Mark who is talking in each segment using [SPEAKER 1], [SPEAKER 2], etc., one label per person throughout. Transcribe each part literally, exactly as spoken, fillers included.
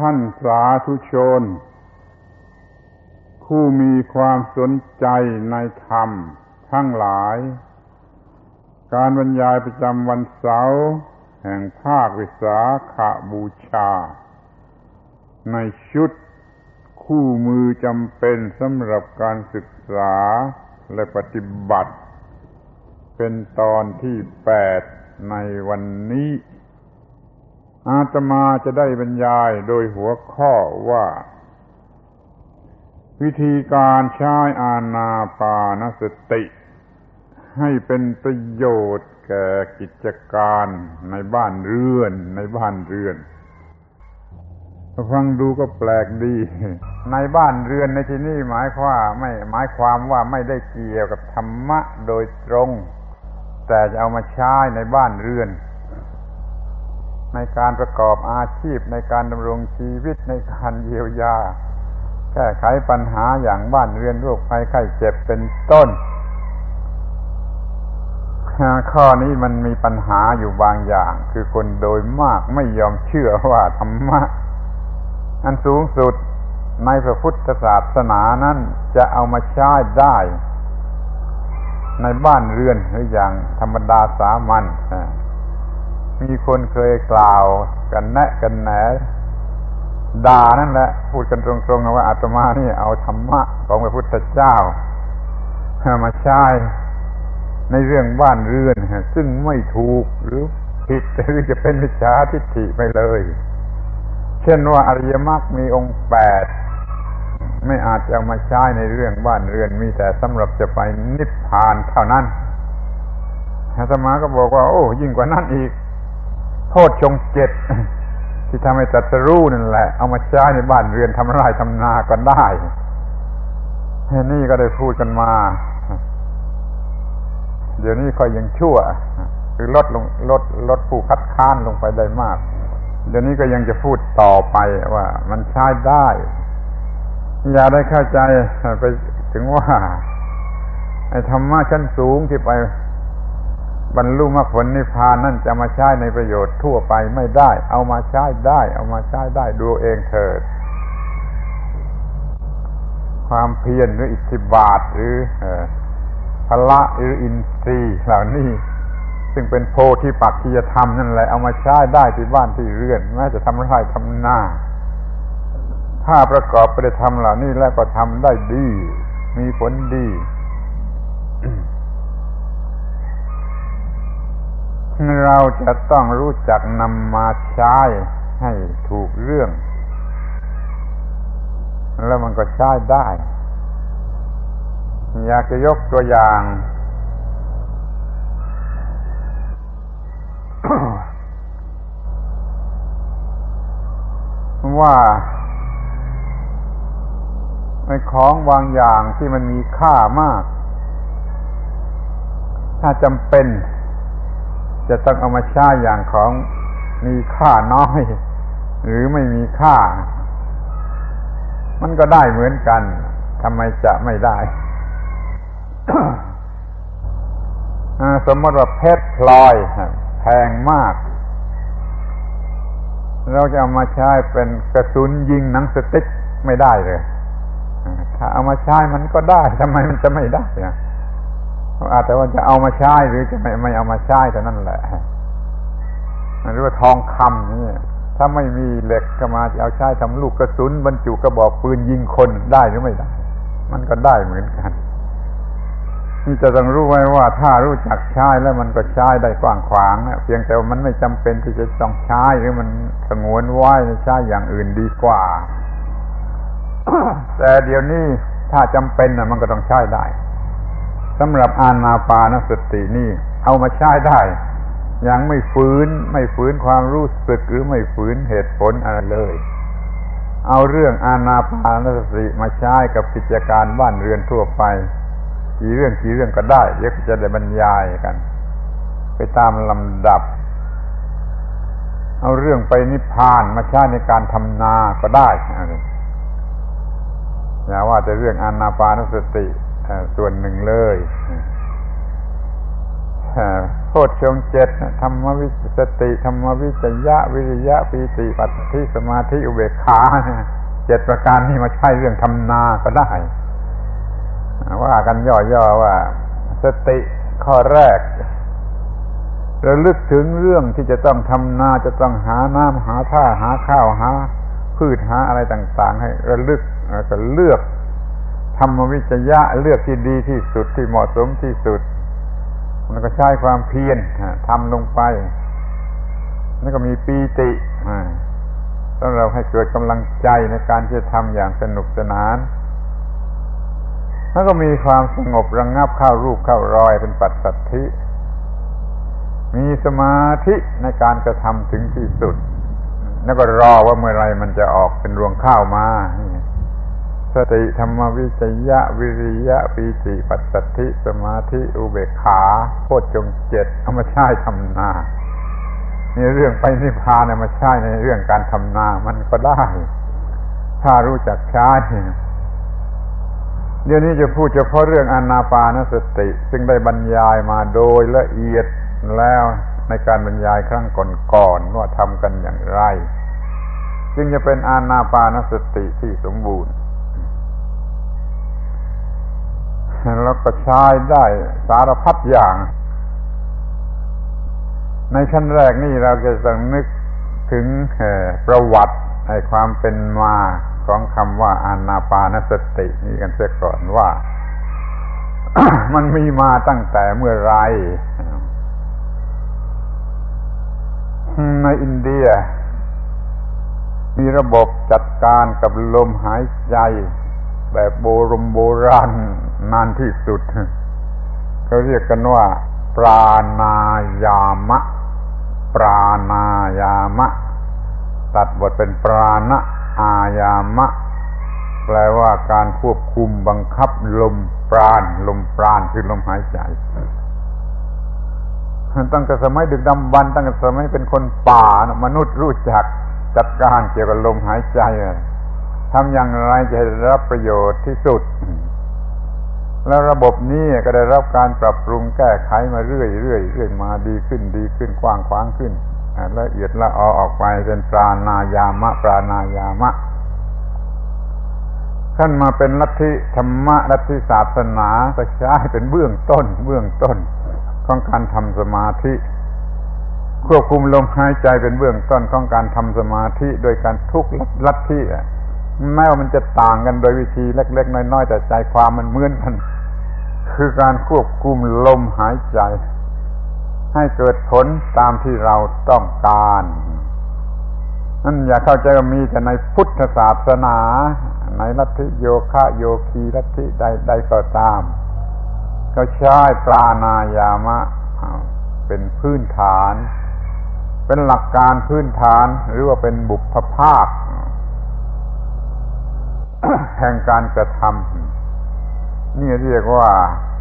[SPEAKER 1] ท่านสาธุชนผู้มีความสนใจในธรรมทั้งหลายการบรรยายประจำวันเสาร์แห่งภาควิสาขบูชาในชุดคู่มือจำเป็นสำหรับการศึกษาและปฏิบัติเป็นตอนที่แปดในวันนี้อาตมาจะได้บรรยายโดยหัวข้อว่าวิธีการใช้อานาปานสติให้เป็นประโยชน์แก่กิจการในบ้านเรือนในบ้านเรือนฟังดูก็แปลกดีในบ้านเรือนในที่นี้หมายความไม่หมายความว่าไม่ได้เกี่ยวกับธรรมะโดยตรงแต่จะเอามาใช้ในบ้านเรือนในการประกอบอาชีพในการดำรงชีวิตในการเยียวยาแก้ไขปัญหาอย่างบ้านเรือนโรคภัยไข้เจ็บเป็นต้นข้อนี้มันมีปัญหาอยู่บางอย่างคือคนโดยมากไม่ยอมเชื่อว่าธรรมะอันสูงสุดในพระพุทธศาสนานั้นจะเอามาใช้ได้ในบ้านเรือนหรืออย่างธรรมดาสามัญมีคนเคยกล่าวกันแนะกันแหนด่านั่นแหละพูดกันตรงๆว่าอาตมานี่เอาธรรมะของพระพุทธเจ้ามาใช้ในเรื่องบ้านเรือนซึ่งไม่ถูกหรือผิดหรือจะเป็นมิจฉาทิฏฐิไปเลยเช่นว่าอริยมรรคมีองค์แปดไม่อาจจะเอามาใช้ในเรื่องบ้านเรือนมีแต่สำหรับจะไปนิพพานเท่านั้นอาตมาก็บอกว่าโอ้ยิ่งกว่านั้นอีกโทษชงเจ็ดที่ทำให้ตรัสรู้นั่นแหละเอามาใช้ในบ้านเรือนทำไร่ทำนาก็ได้นี่ก็ได้พูดกันมาเดี๋ยวนี้ก็ยังชั่วคือลดลงลดลดผู้คัดค้านลงไปได้มากเดี๋ยวนี้ก็ยังจะพูดต่อไปว่ามันใช้ได้อย่าได้เข้าใจไปถึงว่าไอ้ธรรมะชั้นสูงที่ไปบรรลุมรรคผลนิพพานนั่นจะมาใช้ในประโยชน์ทั่วไปไม่ได้เอามาใช้ได้เอามาใช้ได้ดูเองเถิดความเพียรหรืออิทธิบาทหรือพละหรืออินทรีย์เหล่านี้ซึ่งเป็นโพธิปักขิยธรรมนั่นแหละเอามาใช้ได้ที่บ้านที่เรือนแม้จะทำไร่ทำนาถ้าประกอบไปด้วยธรรมเหล่านี้แล้วก็ทำได้ดีมีผลดี เราจะต้องรู้จักนำมาใช้ให้ถูกเรื่องแล้วมันก็ใช้ได้อยากจะยกตัวอย่าง ว่าในของบางอย่างที่มันมีค่ามากถ้าจำเป็นจะต้องเอามาใช้อย่างของมีค่าน้อยหรือไม่มีค่ามันก็ได้เหมือนกันทำไมจะไม่ได้ สมมติว่าเพชรพลอยแพงมากเราจะเอามาใช้เป็นกระสุนยิงหนังสติ๊กไม่ได้เลยถ้าเอามาใช้มันก็ได้ทำไมมันจะไม่ได้นะอาจจะว่าจะเอามาใช้หรือจะไม่ไม่เอามาใช้แต่นั่นแหละหรือว่าทองคำนี่ถ้าไม่มีเหล็กก็มาจะเอาใช้ทำลูกกระสุนบรรจุกระบอกปืนยิงคนได้หรือไม่ได้มันก็ได้เหมือนกันนี่จะต้องรู้ไว้ว่าถ้ารู้จักใช้แล้วมันก็ใช้ได้กว้างขวางนะเพียงแต่ว่ามันไม่จำเป็นที่จะต้องใช้หรือมันสงวนไว้ใช้อย่างอื่นดีกว่า แต่เดี๋ยวนี้ถ้าจำเป็นนะมันก็ต้องใช้ได้สำหรับอานาปานสตินี่เอามาใช้ได้ยังไม่ฝืนไม่ฝืนความรู้สึกหรือไม่ฝืนเหตุผลอะไรเลยเอาเรื่องอานาปานสติมาใช้กับกิจการบ้านเรือนทั่วไปกี่เรื่องกี่เรื่องก็ได้เดี๋ยวจะได้บรรยายกันไปตามลำดับเอาเรื่องไปนิพพานมาใช้ในการทำนาก็ได้อย่าว่าแต่เรื่องอานาปานสติส่วนหนึ่งเลย ฉโพชฌงค์เจ็ดธรรมวิสติธรรมวิจยะวิริยะปีติปัสสัทธิสมาธิอุเบกขาเจ็ดประการนี้มาใช้เรื่องทำนาก็ได้ว่ากันย่อๆว่าสติข้อแรกระลึกถึงเรื่องที่จะต้องทำนาจะต้องหาน้ำหาท่าหาข้าวหาพืชหาอะไรต่างๆให้ระลึกแล้วก็เลือกธรรมวิจยะเลือกที่ดีที่สุดที่เหมาะสมที่สุดแล้วก็ใช้ความเพียรทำลงไปแล้วก็มีปีติสำหรับให้เกิดกำลังใจในการที่จะทำอย่างสนุกสนานแล้วก็มีความสงบระงับเข้ารูปเข้ารอยเป็นปัสสัทธิมีสมาธิในการกระทำถึงที่สุดแล้วก็รอว่าเมื่อไรมันจะออกเป็นรวงข้าวมาสติธรรมวิจยะวิริยะปีติปัสสัทธิสมาธิอุเบกขาโพชฌงค์เจ็ดเอามาใช้ทำนานี่เรื่องไปนิพพานเอามาใช้ในเรื่องการทำนามันก็ได้ถ้ารู้จักใช้เดี๋ยวนี้จะพูดเฉพาะเรื่องอานาปานสติซึ่งได้บรรยายมาโดยละเอียดแล้วในการบรรยายครั้งก่อนๆว่าทำกันอย่างไรจึงจะเป็นอานาปานสติที่สมบูรณ์แล้วก็ใช้ได้สารพัดอย่างในขั้นแรกนี่เราจะต้องนึกถึงประวัติในความเป็นมาของคำว่าอานาปานสตินี่กันเสียก่อนว่า มันมีมาตั้งแต่เมื่อไรในอินเดียมีระบบจัดการกับลมหายใจแบบโบรมโบราณนานที่สุดเขาเรียกกันว่าปราณายามะปราณายามะตัดบทเป็นปราณอายามะแปลว่าการควบคุมบังคับลมปราณลมปราณคือลมหายใจตั้งแต่สมัยดึกดำบรรพ์ตั้งแต่สมัยเป็นคนป่ามนุษย์รู้จักจัดการเกี่ยวกับลมหายใจทำอย่างไรจะได้รับประโยชน์ที่สุดแล้วระบบนี้ก็ได้รับการปรับปรุงแก้ไขมาเรื่อยๆเรื่อยมาดีขึ้นดีขึ้นกว้างขวางขึ้นละเอียดละออออกไปเป็นปราณายามะปราณายามะขั้นมาเป็นลัทธิธรรมะลัทธิศาสนาก็ใช้เป็นเบื้องต้นเบื้องต้นของการทำสมาธิควบคุมลมหายใจเป็นเบื้องต้นของการทำสมาธิโดยการทุกลัทธิแม้ว่ามันจะต่างกันโดยวิธีเล็กๆน้อยๆแต่ใจความมันเหมือนกันคือการควบคุมลมหายใจให้เกิดผลตามที่เราต้องการนั่นอย่าเข้าใจว่ามีแต่ในพุทธศาสนาในลัทธิโยคะโยคีลัทธิใดๆก็ตามเขาใช้ปราณายามะเป็นพื้นฐานเป็นหลักการพื้นฐานหรือว่าเป็นบุพภาคแห่งการกระทำนี่เรียกว่า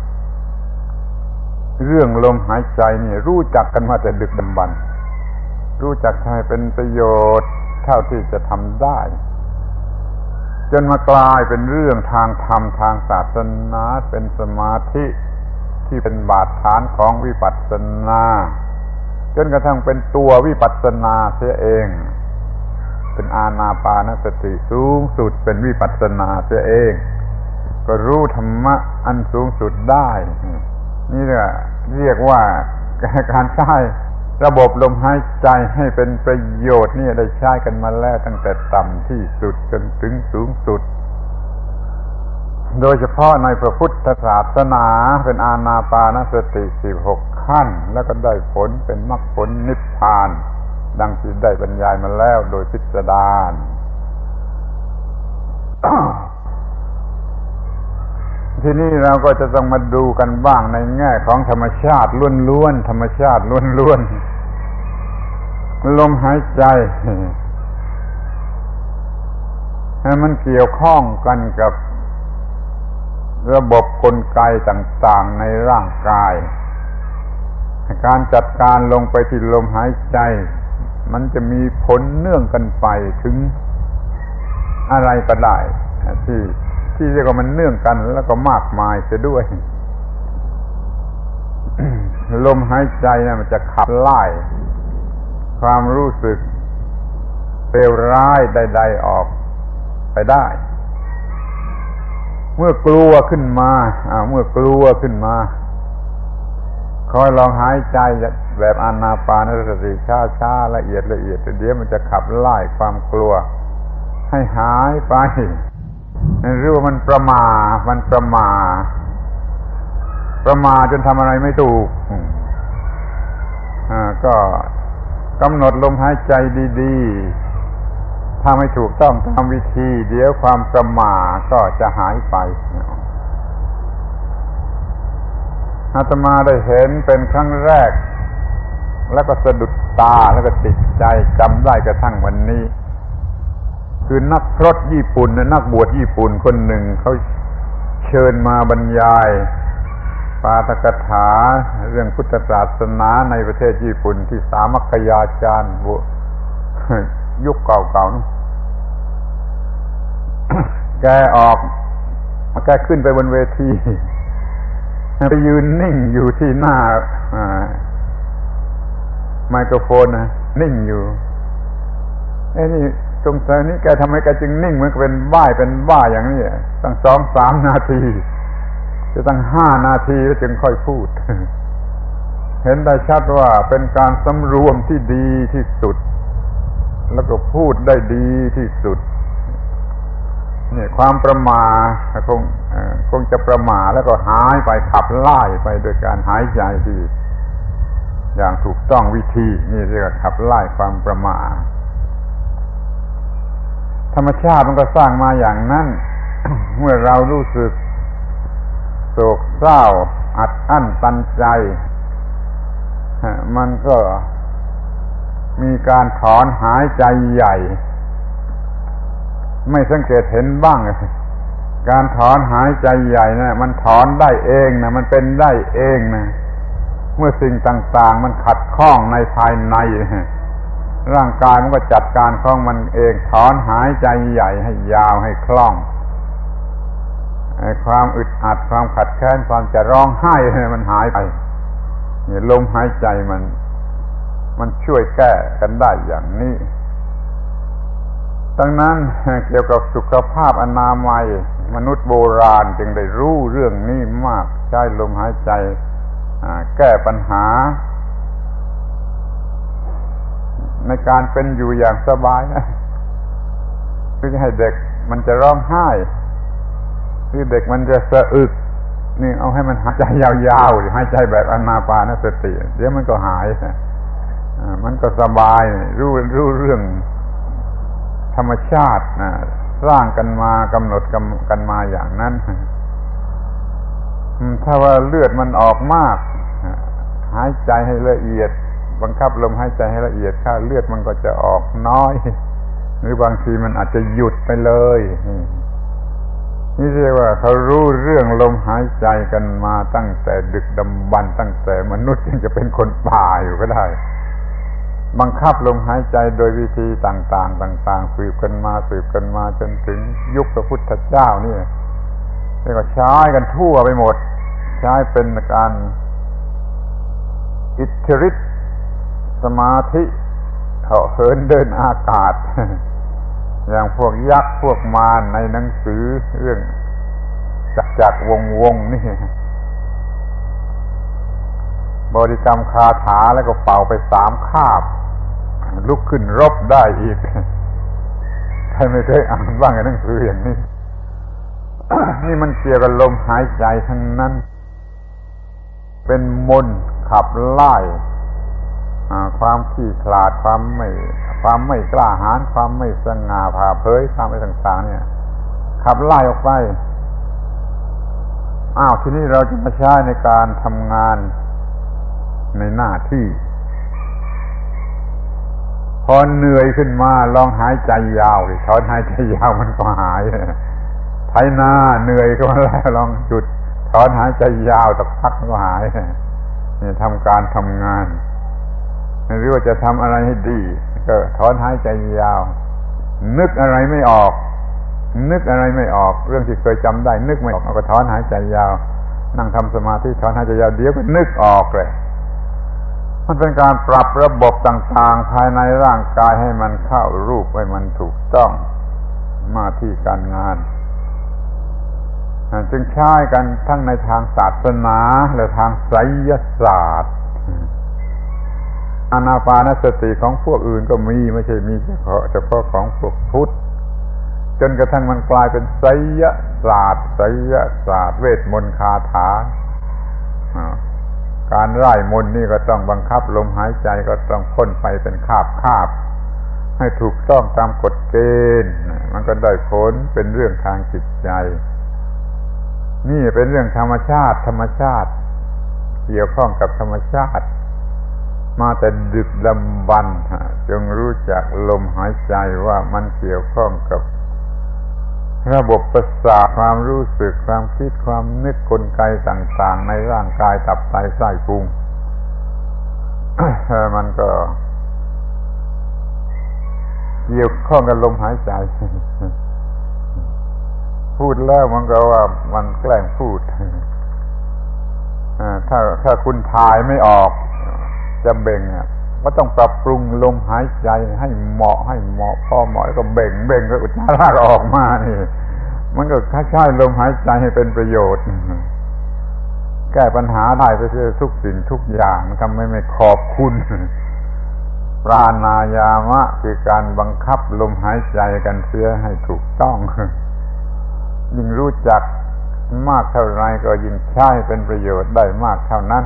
[SPEAKER 1] เรื่องลมหายใจนี่รู้จักกันมาแต่ดึกดำบรรพ์รู้จักใช้เป็นประโยชน์เท่าที่จะทำได้จนมากลายเป็นเรื่องทางธรรมทางศาสนาเป็นสมาธิที่เป็นบาดฐานของวิปัสสนาจนกระทั่งเป็นตัววิปัสสนาเสียเองเป็นอานาปานสติสูงสุดเป็นวิปัสสนาเสียเองก็รู้ธรรมะอันสูงสุดได้นี่แหละเรียกว่าการใช้ระบบลมหายใจให้เป็นประโยชน์นี่ได้ใช้กันมาแล้วตั้งแต่ต่ำที่สุดจนถึงสูงสุดโดยเฉพาะในพระพุทธศาสนาเป็นอานาปานสติสิบหกขั้นแล้วก็ได้ผลเป็นมรรคผลนิพพานดังที่ได้บรรยายมาแล้วโดยพิสดาร ทีนี้เราก็จะต้องมาดูกันบ้างในแง่ของธรรมชาติล้วนๆธรรมชาติล้วนๆลมหายใจมันเกี่ยวข้องกันกับระบบกลไกต่างๆในร่างกายการจัดการลงไปที่ลมหายใจมันจะมีผลเนื่องกันไปถึงอะไรก็ได้ที่ที่เรียกว่ามันเนื่องกันแล้วก็มากมายเสียด้วยลมหายใจนะมันจะขับไล่ความรู้สึกเลวร้ายใดๆออกไปได้เมื่อกลัวขึ้นมาอ่าเมื่อกลัวขึ้นมาคอยลองหายใจแบบอานาปานสติช้าๆละเอียดละเอียดเดี๋ยวมันจะขับไล่ความกลัวให้หายไปหรือว่ามันประมาทมันประมาทประมาทจนทำอะไรไม่ถูกอ่าก็กำหนดลมหายใจดีๆถ้าไม่ถูกต้องตามวิธีเดี๋ยวความประมาทก็จะหายไปอาตมาได้เห็นเป็นครั้งแรกแล้วก็สะดุดตาแล้วก็ติดใจจำได้กระทั่งวันนี้คือนักพรตญี่ปุ่นนักบวชญี่ปุ่นคนหนึ่งเขาเชิญมาบรรยายปาฐกถาเรื่องพุทธศาสนาในประเทศญี่ปุ่นที่สามัคคยาจารย์ยุคเก่าๆนะแกออกแกขึ้นไปบนเวทีไปยืนนิ่งอยู่ที่หน้าไมโครโฟนนะนิ่งอยู่ไอ้นี่สงสัยนี่แกทำไมแกจึงนิ่งเหมือนเป็นบ้าเป็นบ้าอย่างนี้ตั้งสองสามนาทีจะตั้งห้านาทีแล้วจึงค่อยพูดเห็นได้ชัดว่าเป็นการสำรวมที่ดีที่สุดแล้วก็พูดได้ดีที่สุดนี่ความประมาทคงคงจะประมาทแล้วก็หายไปขับไล่ไปโดยการหายใจที่อย่างถูกต้องวิธีนี่เรียกว่าขับไล่ความประมาทธรรมชาติมันก็สร้างมาอย่างนั้น เมื่อเรารู้สึกโศกเศร้าอัดอั้นตันใจมันก็มีการถอนหายใจใหญ่ไม่สังเกตเห็นบ้างการถอนหายใจใหญ่นะมันถอนได้เองนะมันเป็นได้เองนะเมื่อสิ่งต่างๆมันขัดข้องในภายในร่างกายมันก็จัดการของมันเองถอนหายใจใหญ่ให้ยาวให้คล่องความอึดอัดความขัดแค้นความจะร้องไห้มันหายไปนี่ลมหายใจมันมันช่วยแก้กันได้อย่างนี้ดังนั้นเกี่ยวกับสุขภาพอนามัยมนุษย์โบราณจึงได้รู้เรื่องนี้มากใช้ลมหายใจแก้ปัญหาในการเป็นอยู่อย่างสบายคือให้เด็กมันจะร้องไห้คือเด็กมันจะสะอึกนี่เอาให้มันหายใจยาวๆหายใจแบบอานาปานสติเดี๋ยวมันก็หายมันก็สบายรู้รู้เรื่องธรรมชาตินะสร้างกันมากำหนดกันมาอย่างนั้นถ้าว่าเลือดมันออกมากหายใจให้ละเอียดบังคับลมหายใจให้ละเอียดค่าเลือดมันก็จะออกน้อยหรือบางทีมันอาจจะหยุดไปเลยนี่เรียกว่าเขารู้เรื่องลมหายใจกันมาตั้งแต่ดึกดำบรรพ์ตั้งแต่มนุษย์ยังจะเป็นคนป่าอยู่ก็ได้บังคับลมหายใจโดยวิธีต่างๆต่างๆสืบกันมาสืบกันมาจนถึงยุคพระพุทธเจ้านี่เรียกว่าใช้กันทั่วไปหมดใช้เป็นการอิทธิฤทธิ์สมาธิเหาะเหินเดินอากาศอย่างพวกยักษ์พวกมารในหนังสือเรื่องจักรจักรวงวงนี่บริกรรมคาถาแล้วก็เป่าไปสามคาบลุกขึ้นรบได้อีกใครไม่เคยอ่านบ้างในหนังสืออย่างนี้ นี่มันเกี่ยวกับลมหายใจทั้งนั้นเป็นมนต์ขับไล่ความขี้ขลาดความไม่ความไม่กล้าหาญความไม่สง่าผ่าเผยความอะไรต่างๆเนี่ยขับไล่ออกไปอ้าวทีนี้เราจะมาใช้ในการทำงานในหน้าที่พอเหนื่อยขึ้นมาลองหายใจยาวดิถอนหายใจยาวมันก็หายไถนาเหนื่อยก็แล้วลองหยุดถอนหายใจยาวสักพักก็หายนี่ทำการทำงานหรือว่าจะทำอะไรให้ดีก็ถอนหายใจยาวนึกอะไรไม่ออกนึกอะไรไม่ออกเรื่องที่เคยจำได้นึกไม่ออกก็ถอนหายใจยาวนั่งทำสมาธิถอนหายใจยาวเดี๋ยวก็นึกออกเลยมันเป็นการปรับระบบต่างๆภายในร่างกายให้มันเข้ารูปให้มันถูกต้องมาที่การงานจึงใช้กันทั้งในทางศาสนาและทางไสยศาสตร์อานาปานสติของพวกอื่นก็มีไม่ใช่มีเฉพาะเฉพาะของพวกพุทธจนกระทั่งมันกลายเป็นไสยศาสตร์ไสยศาสตร์เวทมนต์คาถาการไล่มนต์นี่ก็ต้องบังคับลมหายใจก็ต้องพ่นไปเป็นคาบคาบให้ถูกต้องตามกฎเกณฑ์มันก็ได้ผลเป็นเรื่องทางจิตใจนี่เป็นเรื่องธรรมชาติธรรมชาติเกี่ยวข้องกับธรรมชาติมาแต่ดึกดำบรรพ์จงรู้จักลมหายใจว่ามันเกี่ยวข้องกับระบบประสาทความรู้สึกความคิดความนึกกลไกต่างๆในร่างกายตับไตไส้พุง มันก็เกี่ยวข้องกับลมหายใจ พูดแล้วมันก็ว่ามันแกล้งพูด ถ้าถ้าคุณถ่ายไม่ออกจะเบ่งก็ต้องปรับปรุงลมหายใจให้เหมาะให้เหมาะพอเหมาะก็เบ่งเบ่งก็อุจจาระออกมานี่มันก็ใช้ลมหายใจให้เป็นประโยชน์แก้ปัญหาได้ไปเสียทุกสิ่งทุกอย่างทำให้ไม่ขอบคุณปราณายามะคือการบังคับลมหายใจกันเสียให้ถูกต้องยิ่งรู้จักมากเท่าไรก็ยิ่งใช้เป็นประโยชน์ได้มากเท่านั้น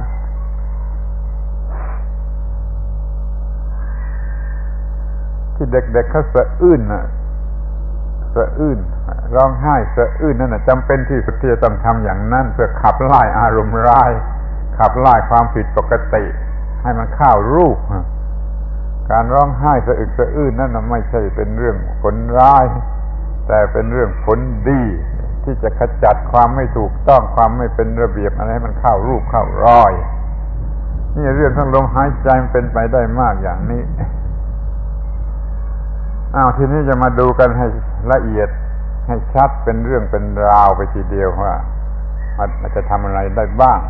[SPEAKER 1] ที่เด็กๆเขาสะอื้นน่ะสะอื้นร้องไห้สะอื้นนั่นน่ะจำเป็นที่สุดที่จะต้องทำอย่างนั้นเพื่อขับไล่อารมณ์ร้ายขับไล่ความผิดปกติให้มันเข้ารูปการร้องไห้สะอึกสะอื้นนั่นน่ะไม่ใช่เป็นเรื่องผลร้ายแต่เป็นเรื่องผลดีที่จะขจัดความไม่ถูกต้องความไม่เป็นระเบียบอะไรให้มันเข้ารูปเข้ารอยนี่เรื่องทั้งลมหายใจมันเป็นไปได้มากอย่างนี้อ้าวทีนี้จะมาดูกันให้ละเอียดให้ชัดเป็นเรื่องเป็นราวไปทีเดียวว่ามันจะทำอะไรได้บ้าง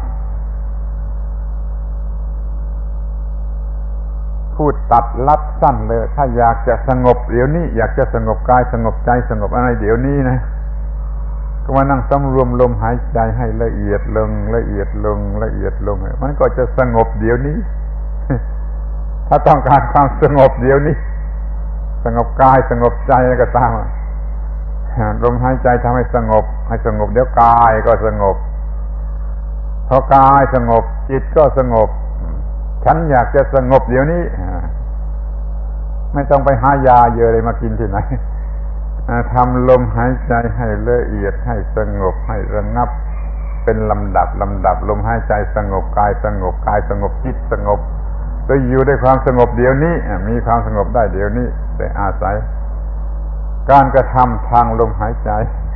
[SPEAKER 1] พูดตัดลัดสั้นเลยถ้าอยากจะสงบเดี๋ยวนี้อยากจะสงบกายสงบใจสงบอะไรเดี๋ยวนี้นะก็มานั่งสำรวมลมหายใจให้ละเอียดลงละเอียดลงละเอียดลงมันก็จะสงบเดี๋ยวนี้ ถ้าต้องการความสงบเดี๋ยวนี้สงบกายสงบใจอะไรก็ตามลมหายใจทำให้สงบให้สงบเดี๋ยวกายก็สงบพอกายสงบจิตก็สงบฉันอยากจะสงบเดี๋ยวนี้ไม่ต้องไปหายาเยอะเลยมากินที่ไหนทำลมหายใจให้ละเอียดให้สงบให้ระงับเป็นลำดับลำดับลมหายใจสงบกายสงบกายสงบจิตสงบก็อยู่ด้วยความสงบเดี๋ยวนี้มีความสงบได้เดี๋ยวนี้แต่อาศัยการกระทำทางลมหายใจ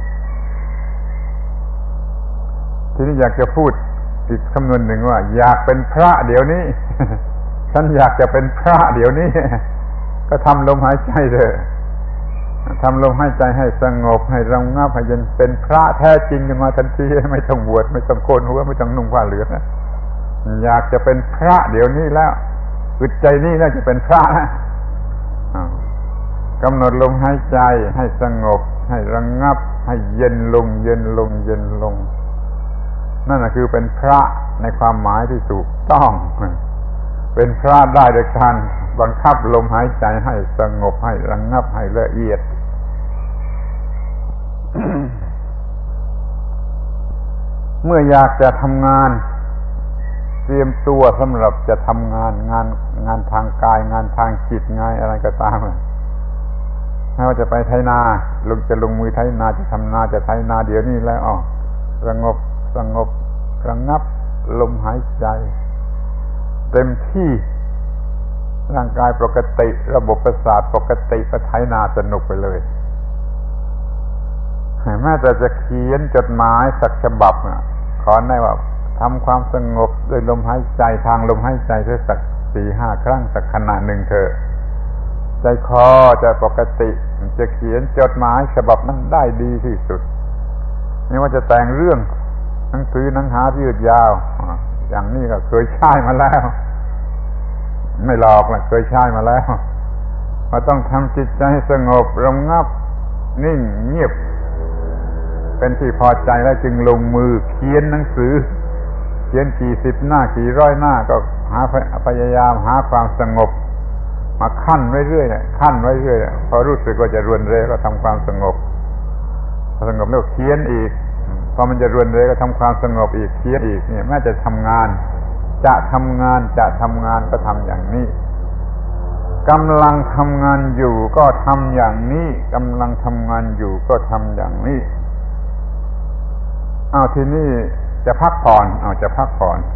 [SPEAKER 1] ทีนี้อยากจะพูดอีกคำนวณหนึ่งว่าอยากเป็นพระเดี๋ยวนี้ ฉันอยากจะเป็นพระเดี๋ยวนี้ก็ทำลมหายใจเถอะทำลมหายใจให้สงบให้ระงับให้เย็นเป็นพระแท้จริงกันมาทันทีไม่ต้องบวชไม่ต้องโกนหัวไม่ต้องนุ่งผ้าเหลืองอยากจะเป็นพระเดี๋ยวนี้แล้วอึดใจนี่น่าจะเป็นพระกำหนดลมหายใจให้สงบให้ระงับให้เย็นลงเย็นลงเย็นลงนั่นคือเป็นพระในความหมายที่ถูกต้องเป็นพระได้โดยการบังคับลมหายใจให้สงบให้ระงับให้ละเอียด เมื่ออยากจะทำงานเตรียมตัวสำหรับจะทำงานงานงานทางกายงานทางจิตงานอะไรก็ตามไม่ว่าจะไปไถนาลงจะลงมือไถนาจะทำนาจะไถนาเดี๋ยวนี้แล้วอ๋อสงบสงบระงับลมหายใจเต็มที่ร่างกายปกติระบบประสาทปกติก็ไถนาสนุกไปเลยแม้แต่จะเขียนจดหมายสักฉบับขอได้ว่าทำความสงบด้วยลมหายใจทางลมหายใจสักสี่ห้าครั้งสักขณะหนึ่งเถอะใจคอจะปกติจะเขียนจดหมายฉบับนั้นได้ดีที่สุดไม่ว่าจะแต่งเรื่องหนังสือหนังหายืดยาวอย่างนี้ก็เคยใช้มาแล้วไม่หลอกละเคยใช้มาแล้วว่าต้องทำจิตใจให้สงบระงับนิ่งเงียบเป็นที่พอใจแล้วจึงลงมือเขียนหนังสือเขียนกี่สิบหน้ากี่ร้อยหน้าก็หาพยายามหาความสงบมาขั้นไว้เรื่อยขั้นไว้เรื่อยพอรู้สึกว่าจะรวนเรก็ทำความสงบพอสงบแล้วเขียนอีกพอมันจะรวนเรก็ทำความสงบอีกเขียนอีกเนี่ยแม้จะทำงานจะทำงานจะทำงานก็ทำอย่างนี้กำลังทำงานอยู่ก็ทำอย่างนี้กำลังทำงานอยู่ก็ทำอย่างนี้อ้าวทีนี้จะพักผ่อนอ้าวจะพักผ่อน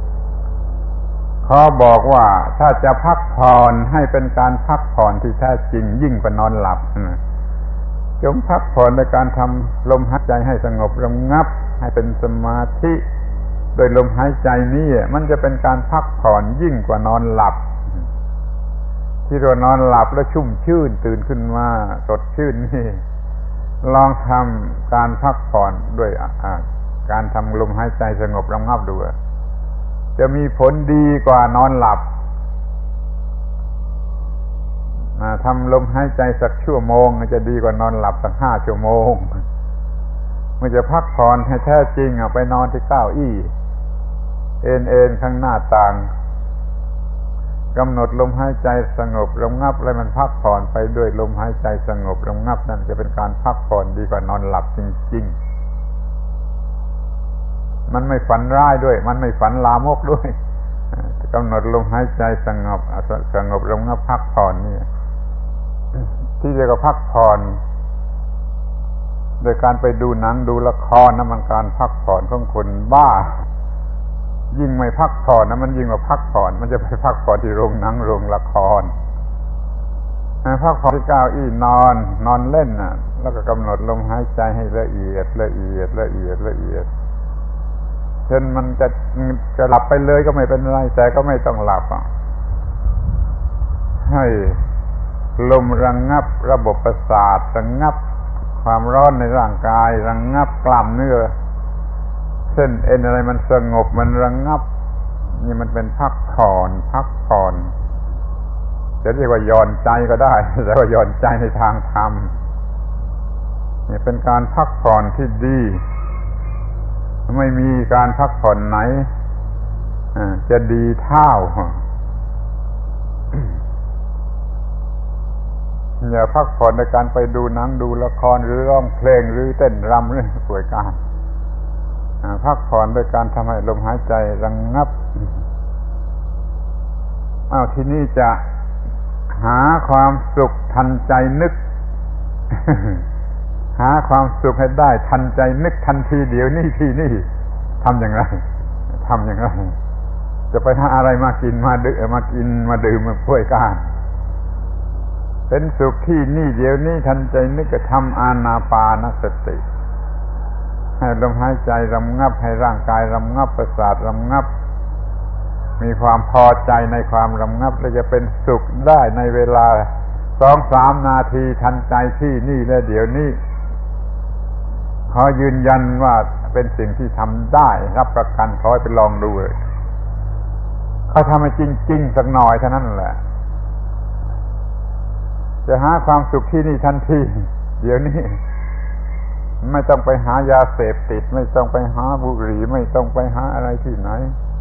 [SPEAKER 1] เขาบอกว่าถ้าจะพักผ่อนให้เป็นการพักผ่อนที่แท้จริงยิ่งกว่านอนหลับจงพักผ่อนในการทำลมหายใจให้สงบระงับให้เป็นสมาธิโดยลมหายใจนี้มันจะเป็นการพักผ่อนยิ่งกว่านอนหลับที่เรานอนหลับแล้วชุ่มชื่นตื่นขึ้นมาสดชื่นนี่ลองทำการพักผ่อนด้วยการทำลมหายใจสงบระงับดูจะมีผลดีกว่านอนหลับทำลมหายใจสักชั่วโมงจะดีกว่านอนหลับสักห้าชั่วโมงเมื่อจะพักผ่อนให้แท้จริงไปนอนที่เก้าอี้เอนเอนข้างหน้าต่างกำหนดลมหายใจสงบระงับแล้วมันพักผ่อนไปด้วยลมหายใจสงบระงับนั่นจะเป็นการพักผ่อนดีกว่านอนหลับจริงๆมันไม่ฝันร้ายด้วยมันไม่ฝันลามกด้วยกำหนดลมหายใจสงบสงบระงับพักผ่อนนี่ที่เรียกว่าพักผ่อนโดยการไปดูหนังดูละครนั่นมันการพักผ่อนของคนบ้ายิ่งไม่พักผ่อนนะมันยิ่งกว่าพักผ่อนมันจะไปพักผ่อนที่โรงหนังโรงละครพักผ่อนที่เก้าอี้นอนนอนเล่นน่ะแล้วก็กำหนดลมหายใจให้ละเอียดละเอียดละเอียดละเอียดจนมันจะจะหลับไปเลยก็ไม่เป็นไรแต่ก็ไม่ต้องหลับอ่ะให้ลมระงับระบบประสาทระงับความร้อนในร่างกายระงับกล้ามเนื้อเส้นเอ็นอะไรมันสงบมันระงับนี่มันเป็นพักผ่อนพักผ่อนจะเรียกว่าหย่อนใจก็ได้แต่ว่าหย่อนใจในทางธรรมนี่เป็นการพักผ่อนที่ดีไม่มีการพักผ่อนไหนจะดีเท่าอย่าพักผ่อนในการไปดูหนังดูละครหรือร้องเพลงหรือเต้นรำหรือป่วยการพักผ่อนโดยการทำให้ลมหายใจระงับอ้าวที่นี่จะหาความสุขทันใจนึก หาความสุขให้ได้ทันใจนึกทันทีเดี๋ยวนี้ที่นี่ทำอย่างไรทำอย่างไรจะไปหาอะไรมากินมาดื่มมากินมาดื่มมาป่วยการเป็นสุขที่นี่เดี๋ยวนี้ทันใจนึกก็ทำอานาปานสติให้ลมหายใจระงับให้ร่างกายระงับประสาทระงับมีความพอใจในความระงับและจะเป็นสุขได้ในเวลาสองสามนาทีทันใจที่นี่และเดี๋ยวนี้ขอยืนยันว่าเป็นสิ่งที่ทำได้รับประกันขอให้ไปลองดูเลยเขาทำให้จริงๆสักหน่อยเท่านั้นแหละจะหาความสุขที่นี่ทันทีเดี๋ยวนี้ไม่ต้องไปหายาเสพติดไม่ต้องไปหาบุหรี่ไม่ต้องไปหาอะไรที่ไหน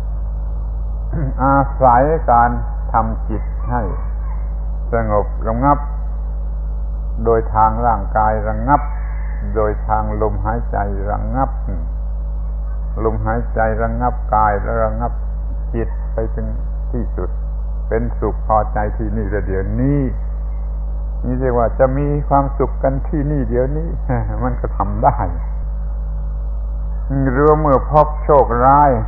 [SPEAKER 1] อาศัยการทำจิตให้สงบระงับโดยทางร่างกายระงับโดยทางลมหายใจระงับลมหายใจระงับกายและระงับจิตไปถึงที่สุดเป็นสุขพอใจที่นี่และเดี๋ยวนี้นี่เรียกว่าจะมีความสุขกันที่นี่เดี๋ยวนี้มันก็ทำได้หรือเมื่อพบโชคร้าย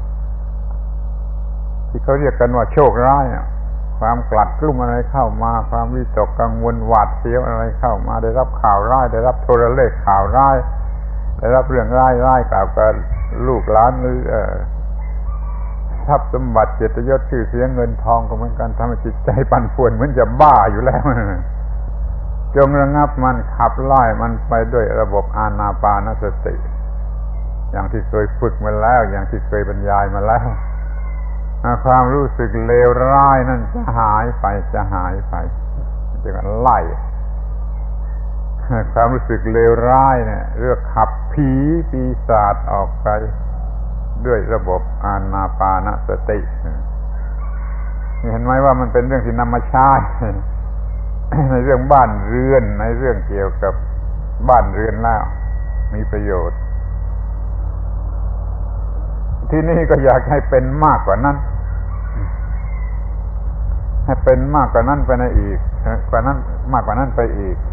[SPEAKER 1] ที่เขาเรียกกันว่าโชคร้ายความกลัดกลุ้มอะไรเข้ามาความวิตกกังวลหวาดเสียวอะไรเข้ามาได้รับข่าวร้ายได้รับโทรเลขข่าวร้ายได้รับเรื่องร้ายร้ายกล่าวกับลูกหลานหรือทรัพย์สมบัติเกียรติยศชื่อเสียงเงินทองก็เหมือนกันทำให้จิตใจปั่นป่วนเหมือนจะบ้าอยู่แล้วจงระงับมันขับไล่มันไปด้วยระบบอานาปานสติอย่างที่เคยฝึกมาแล้วอย่างที่เคยบรรยายมาแล้วความรู้สึกเลวร้ายนั่นจะหายไปจะหายไปจะกันไล่ความรู้สึกเลวร้ายเนี่ยเรียกขับผีปีศาจออกไปด้วยระบบอานาปานสติเห็นไหมว่ามันเป็นเรื่องที่นำมาใช้ในเรื่องบ้านเรือนในเรื่องเกี่ยวกับบ้านเรือนแล้วมีประโยชน์ที่นี่ก็อยากให้เป็นมากกว่านั้นให้เป็นมากกว่านั้นไปในอีกกว่านั้นมากกว่านั้นไปอีก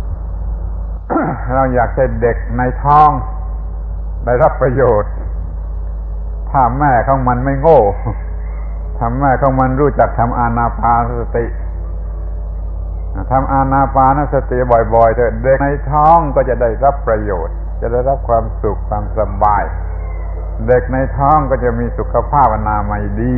[SPEAKER 1] เราอยากให้เด็กในท้องได้รับประโยชน์ถ้าแม่ของมันไม่โง่ถ้าแม่ของมันรู้จักทำอานาปานสติทำอานาปานสติบ่อยๆเถอะเด็กในท้องก็จะได้รับประโยชน์จะได้รับความสุขความสบายเด็กในท้องก็จะมีสุขภาพอนามัยดี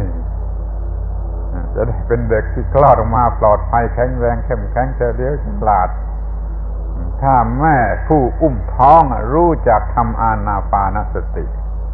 [SPEAKER 1] จะได้เป็นเด็กที่คลอดออกมาปลอดภัยแข็งแรงเข้มแข็งเฉลียวฉลาดถ้าแม่ผู้อุ้มท้องรู้จักทำอานาปานสติ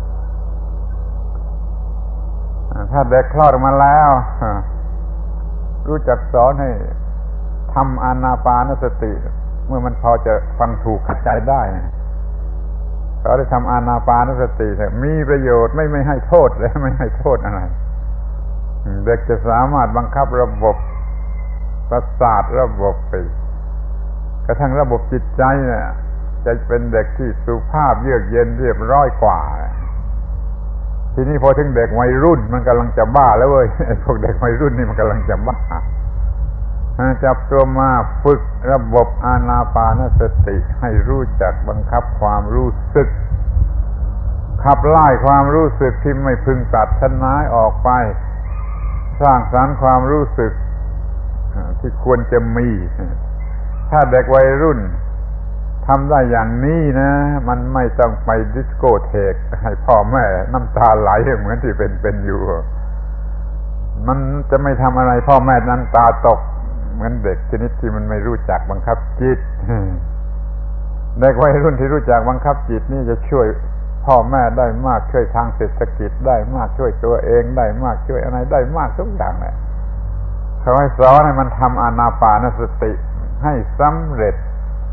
[SPEAKER 1] ถ้าเด็กคลอดออกมาแล้วรู้จักสอนให้ทำอานาปานสติเมื่อมันพอจะฟังถูกเข้าใจได้เขาได้ทำอานาปานสติมีประโยชน์ไม่ไม่ให้โทษและไม่ให้โทษอะไรเด็กจะสามารถบังคับระบบประสาทระบบไปกระทั่งระบบจิตใจเนี่ยจะเป็นเด็กที่สุภาพเยือกเย็นเรียบร้อยกว่าทีนี้พอถึงเด็กวัยรุ่นมันกำลังจะบ้าแล้วเว้ยไอ้พวกเด็กวัยรุ่นนี่มันกำลังจะบ้าจับตัวมาฝึกระบบอานาปานสติให้รู้จักบังคับความรู้สึกขับไล่ความรู้สึกที่ไม่พึงปรารถนาออกไปสร้างสรรค์ความรู้สึกที่ควรจะมีถ้าเด็กวัยรุ่นทำได้อย่างนี้นะมันไม่ต้องไปดิสโกเทกให้พ่อแม่น้ำตาไหลเหมือนที่เป็นเป็นอยู่มันจะไม่ทำอะไรพ่อแม่น้ำตาตกเหมือนเด็กชนิดที่มันไม่รู้จักบังคับจิตเด็กวัยรุ่นที่รู้จักบังคับจิตนี่จะช่วยพ่อแม่ได้มากช่วยทางเศรษฐกิจได้มากช่วยตัวเองได้มากช่วยอะไรได้มากทุกอย่างแหละเขาให้สอนให้มันทำอานาปานสติให้สำเร็จ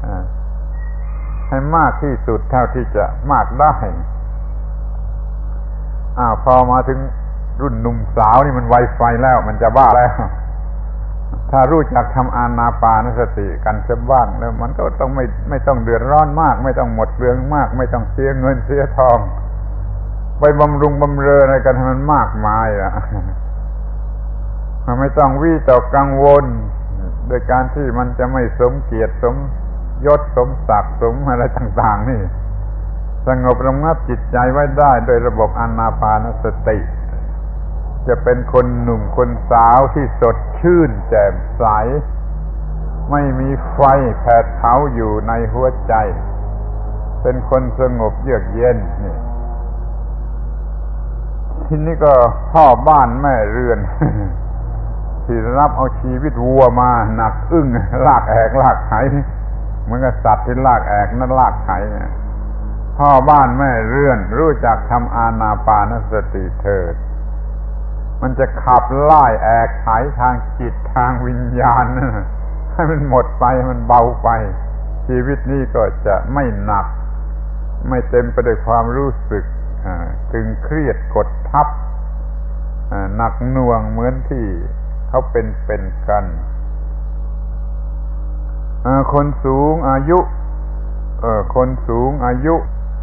[SPEAKER 1] ให้มากที่สุดเท่าที่จะมากได้อ้าวพอมาถึงรุ่นหนุ่มสาวนี่มันไวไฟแล้วมันจะบ้าแล้วถ้ารู้จักทำอานาปานสติกันสักบ้างแล้วมันก็ต้องไม่ไม่ต้องเดือดร้อนมากไม่ต้องหมดเปลืองมากไม่ต้องเสียเงินเสียทองไปบำรุงบำเรออะไรกันให้มันมากมายอ่ะไม่ต้องวิตกกังวลโดยการที่มันจะไม่สมเกียรติสมยศสมศักดิ์สมอะไรต่างๆนี่สงบระงับจิตใจไว้ได้โดยระบบอานาปานสติจะเป็นคนหนุ่มคนสาวที่สดชื่นแจ่มใสไม่มีไฟแผดเผาอยู่ในหัวใจเป็นคนสงบเยือกเย็นนี่ทีนี้ก็พ่อบ้านแม่เรือนที่รับเอาชีวิตวัวมาหนักอึ้งลากแอกลากไถเหมือนกับสัตว์ที่ลากแอกนั่นลากไถเนี่ยพ่อบ้านแม่เรือนรู้จักทำอานาปานสติเถิดมันจะขับไล่แอกไถทางจิตทางวิญญาณให้มันหมดไปมันเบาไปชีวิตนี้ก็จะไม่หนักไม่เต็มไปด้วยความรู้สึกถึงเครียดกดทับหนักหน่วงเหมือนที่เขาเป็นเป็นกันคนสูงอายุคนสูงอายุ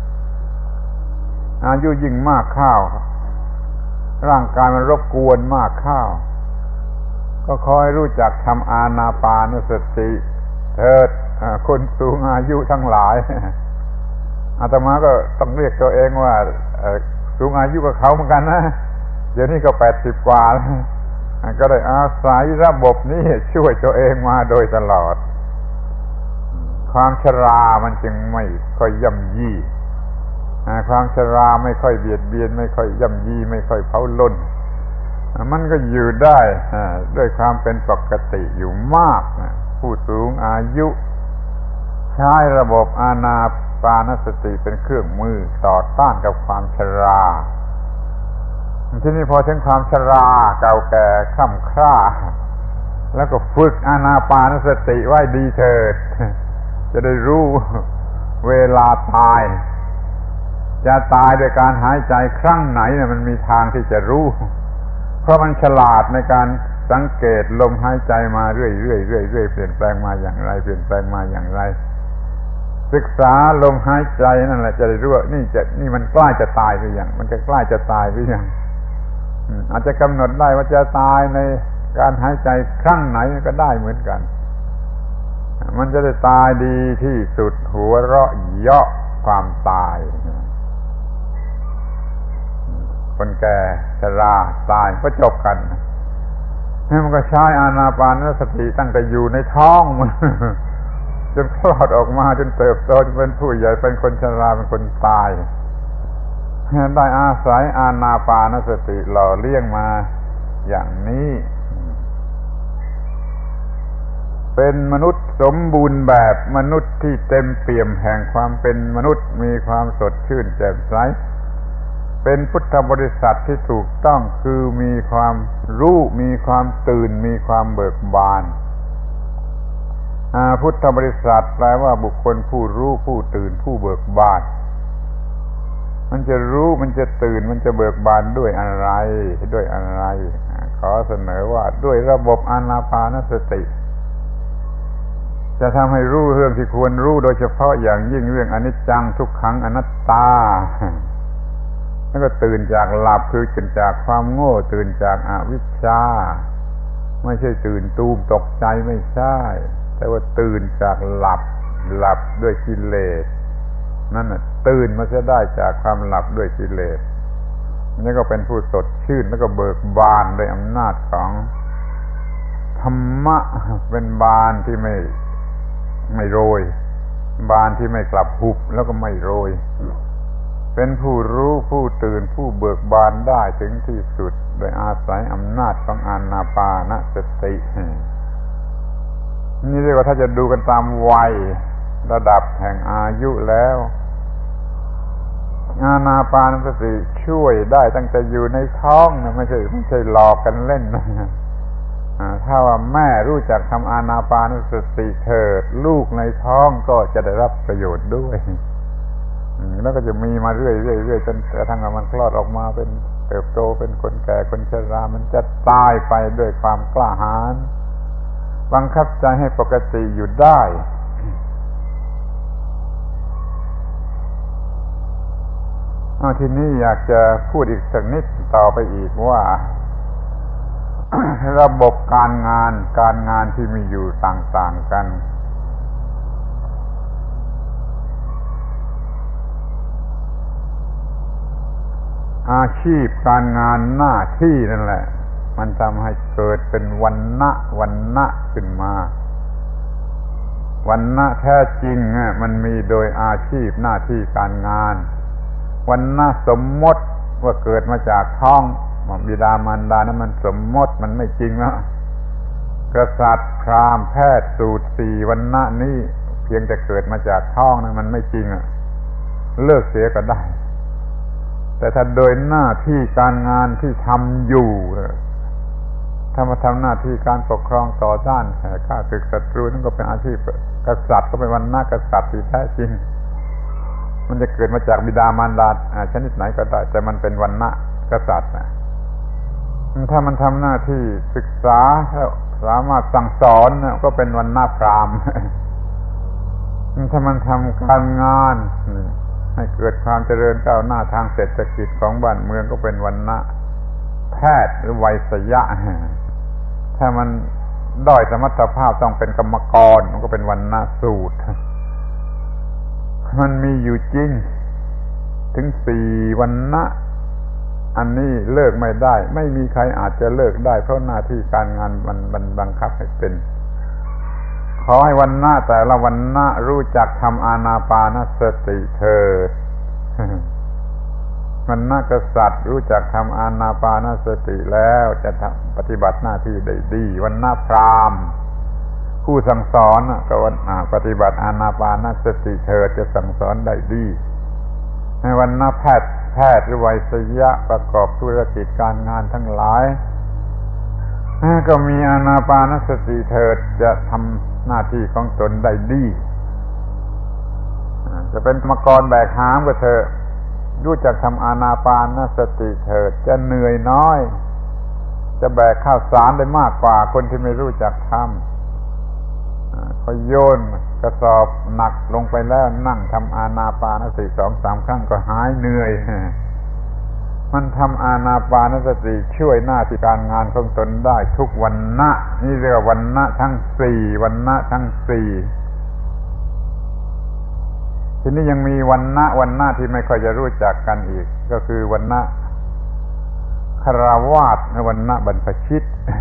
[SPEAKER 1] อายุยิ่งมากข้าวร่างกายมันรบกวนมากข้าวก็คอยรู้จักทำอานาปานสติเถิดคนสูงอายุทั้งหลายอาตมาก็ต้องเรียกตัวเองว่าสูงอายุกับเขาเหมือนกันนะเดี๋ยวนี้ก็แปดสิบกว่าแล้วก็ได้อาศัยระบบนี้ช่วยตัวเองมาโดยตลอดความชรามันจึงไม่ค่อยย่ำยี่ความชราไม่ค่อยเบียดเบียนไม่ค่อยย่ำยีไม่ค่อยเผาล้นมันก็อยู่ได้ด้วยความเป็นปกติอยู่มากผู้สูงอายุใช้ระบบอานาปานสติเป็นเครื่องมือต่อต้านกับความชราที่นี่พอถึงความชราเก่าแก่คร่ำคร่าแล้วก็ฝึกอานาปานสติไว้ดีเถิดจะได้รู้เวลาตายจะตายโดยการหายใจครั้งไหนเนี่ยมันมีทางที่จะรู้เพราะมันฉลาดในการสังเกตลมหายใจมาเรื่อยๆเรื่อยๆเรื่อยๆเปลี่ยนแปลงมาอย่างไรเปลี่ยนแปลงมาอย่างไรศึกษาลมหายใจนั่นแหละจะได้รู้ว่านี่จะนี่มันใกล้จะตายหรือยังมันจะใกล้จะตายหรือยังอาจจะกำหนดได้ว่าจะตายในการหายใจครั้งไหนก็ได้เหมือนกันมันจะได้ตายดีที่สุดหัวเราะเยาะความตายคนแก่ชราตายก็จบกันนี่มันก็ใช้อานาปานสติตั้งแต่อยู่ในท้องมันจนคลอดออกมาจนเติบโตจนเป็นผู้ใหญ่เป็นคนชราเป็นคนตายได้อาศัยอานาปานสติหล่อเลี้ยงมาอย่างนี้เป็นมนุษย์สมบูรณ์แบบมนุษย์ที่เต็มเปี่ยมแห่งความเป็นมนุษย์มีความสดชื่นแจ่มใสเป็นพุทธบริษัทที่ถูกต้องคือมีความรู้มีความตื่นมีความเบิกบานพุทธบริษัทแปลว่าบุคคลผู้รู้ผู้ตื่นผู้เบิกบานมันจะรู้มันจะตื่นมันจะเบิกบานด้วยอะไรด้วยอะไรขอเสนอว่าด้วยระบบอานาปานสติจะทำให้รู้เรื่องที่ควรรู้โดยเฉพาะอย่างยิ่งเรื่องอนิจจังทุกขังอนัตตาแล้วก็ตื่นจากหลับคือตื่นจากความโง่ตื่นจากอวิชชาไม่ใช่ตื่นตูมตกใจไม่ใช่แต่ว่าตื่นจากหลับหลับด้วยกิเลสนั่นน่ะตื่นมาจะได้จากความหลับด้วยกิเลสนี่ก็เป็นผู้สดชื่นแล้วก็เบิกบานด้วยอำนาจของธรรมะเป็นบานที่ไม่ไม่โรยบานที่ไม่กลับหุบแล้วก็ไม่โรยเป็นผู้รู้ผู้ตื่นผู้เบิกบานได้ถึงที่สุดโดยอาศัยอำนาจของอานาปานสตินี่เรียกว่าถ้าจะดูกันตามวัยระดับแห่งอายุแล้วอานาปานสติช่วยได้ตั้งแต่อยู่ในท้องนะไม่ใช่ไม่ใช่หลอกกันเล่นนะถ้าว่าแม่รู้จักทำอานาปานสติเถิดลูกในท้องก็จะได้รับประโยชน์ด้วยแล้วก็จะมีมาเรื่อยๆเรื่อยๆจนกระทั่งมันคลอดออกมาเป็นเติบโตเป็นคนแก่คนชรามันจะตายไปด้วยความกล้าหาญบังคับใจให้ปกติอยู่ได้ทีนี้อยากจะพูดอีกสักนิดต่อไปอีกว่า ระบบการงานการงานที่มีอยู่ต่างๆกันอาชีพการงานหน้าที่นั่นแหละมันทำให้เกิดเป็นวรรณะวรรณะขึ้นมาวรรณะแท้จริงอ่ะมันมีโดยอาชีพหน้าที่การงานวรรณะสมมติว่าเกิดมาจากท้องบิดามารดานั้นมันสมมติมันไม่จริงนะกษัตริย์พราหมณ์แพทย์สูตรสี่วรรณะนี้เพียงแต่เกิดมาจากท้องนั้นมันไม่จริงอ่ะเลิกเสียก็ได้แต่ถ้าโดยหน้าที่การงานที่ทำอยู่ถ้ามาทำหน้าที่การปกครองต่อต้านข้าศึกศัตรูนั่นก็เป็นอาชีพกษัตริย์ก็เป็นวรรณะกษัตริย์ที่แท้จริงมันจะเกิดมาจากบิดามารดาชนิดไหนก็ได้แต่มันเป็นวรรณะกษัตริย์นะถ้ามันทำหน้าที่ศึกษาแล้วสามารถสั่งสอนก็เป็นวรรณะพราหมณ์ถ้ามันทำการงานให้เกิดความเจริญก้าวหน้าทางเศรษฐกิจของบ้านเมืองก็เป็นวรรณะแพทย์หรือไวยยะถ้ามันด้อยสมรรถภาพต้องเป็นกรรมกรมันก็เป็นวรรณะสูตรมันมีอยู่จริงถึงสี่วรรณะอันนี้เลิกไม่ได้ไม่มีใครอาจจะเลิกได้เพราะหน้าที่การงานมันมันบังคับให้เป็นขอให้วรรณะแต่ละวรรณะรู้จักทำอานาปานสติเถิดวรรณะกษัตริย์รู้จักทำอานาปานสติแล้วจะปฏิบัติหน้าที่ได้ดีวรรณะพราหมณ์ผู้สั่งสอนก็ปฏิบัติอานาปานสติเถิดจะสั่งสอนได้ดีในวรรณะแพทย์แพทย์หรือไวยสยะประกอบธุรกิจการงานทั้งหลายก็มีอานาปานสติเถิดจะทำหน้าที่ของตนได้ดีจะเป็นกรรมกรแบกหามก็เถอะรู้จักทำอานาปานสติเถิดจะเหนื่อยน้อยจะแบกข้าวสารได้มากกว่าคนที่ไม่รู้จักทำพอโยนกระสอบหนักลงไปแล้วนั่งทำอานาปานสติสองสามครั้งก็หายเหนื่อยมันทำอานาปานสติช่วยหน้าที่การงานของตนได้ทุกวันนะนี่เรียกว่าวันนะทั้งสี่วันนะทั้งสี่ทีนี้ยังมีวันนะวันนะที่ไม่ค่อยจะรู้จักกันอีกก็คือวันนะคฤหัสถ์และวันนะบรรพชิต